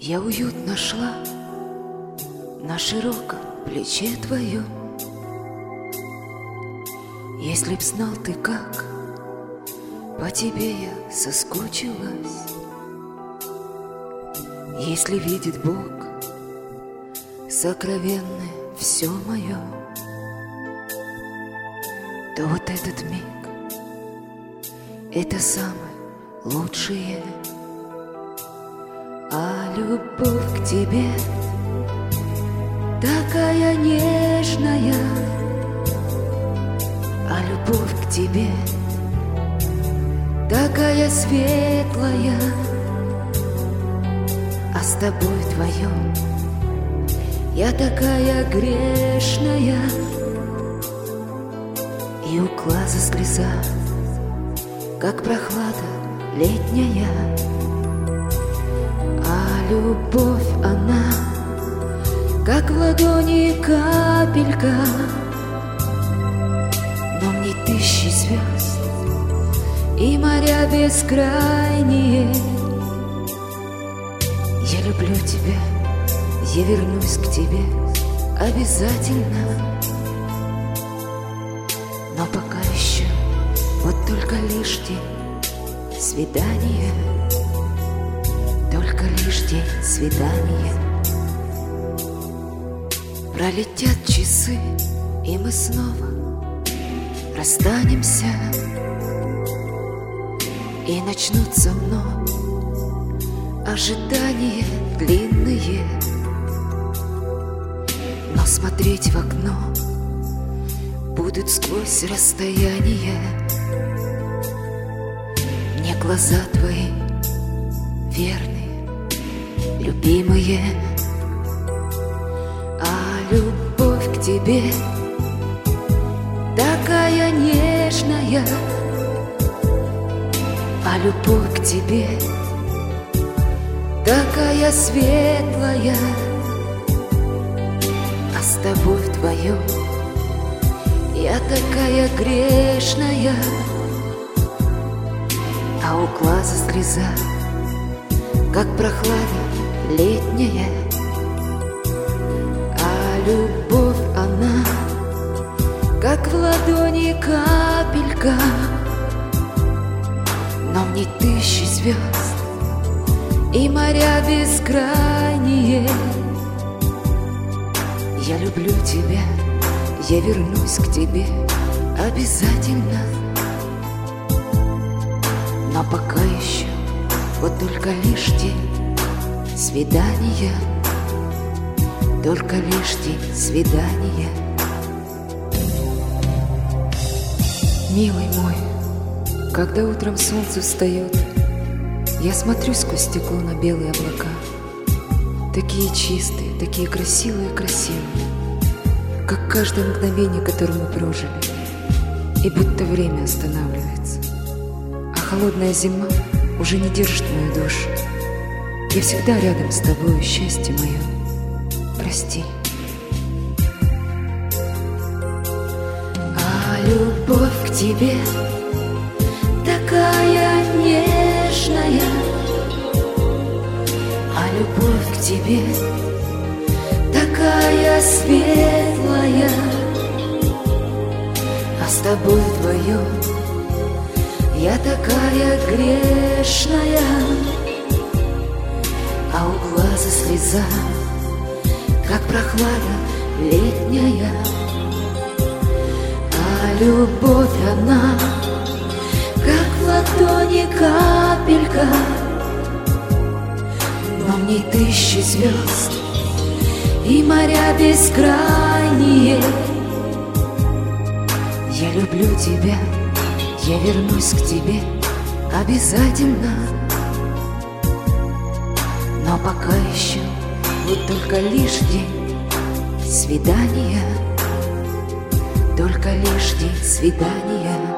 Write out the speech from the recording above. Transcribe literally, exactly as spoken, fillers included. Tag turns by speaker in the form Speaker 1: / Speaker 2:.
Speaker 1: Я уют нашла на широком плече твоем. Если б знал ты, как по тебе я соскучилась. Если видит Бог сокровенное все мое, то вот этот миг — это самое лучшее. А любовь к тебе такая нежная, а любовь к тебе такая светлая, а с тобой вдвоем я такая грешная, и у глаза слеза, как прохлада летняя. А любовь, она как в ладони капелька, но мне тысячи звезд и моря бескрайние. Я люблю тебя, я вернусь к тебе обязательно. Но пока еще вот только лишь день свидания, только лишь день свидания. Пролетят часы, и мы снова расстанемся, и начнутся вновь ожидания длинные. Но смотреть в окно будут сквозь расстояние. Мне глаза твои верные, любимые. А любовь к тебе такая нежная, а любовь к тебе такая светлая, а с тобой вдвоем я такая грешная, а у глаза слеза, как прохлада летняя. А любовь, она как в ладони капелька, но в ней тысячи звезд и моря бескрайние. Я люблю тебя, я вернусь к тебе обязательно. Но пока еще вот только лишь день свидания, только лишь день свидания. Милый мой, когда утром солнце встает, я смотрю сквозь стекло на белые облака. Такие чистые, такие красивые-красивые, как каждое мгновение, которое мы прожили. И будто время останавливается, а холодная зима уже не держит мою душу. Я всегда рядом с тобой, счастье мое. Прости. А любовь к тебе такая нежная, а любовь к тебе такая светлая, а с тобой вдвоем я такая грешная, а у глаза слеза, как прохлада летняя. А любовь, она как в ладони капелька, но в ней тысячи звезд и моря бескрайние. Я люблю тебя, я вернусь к тебе обязательно. Но пока еще вот только лишь день свидания, только лишь день свидания.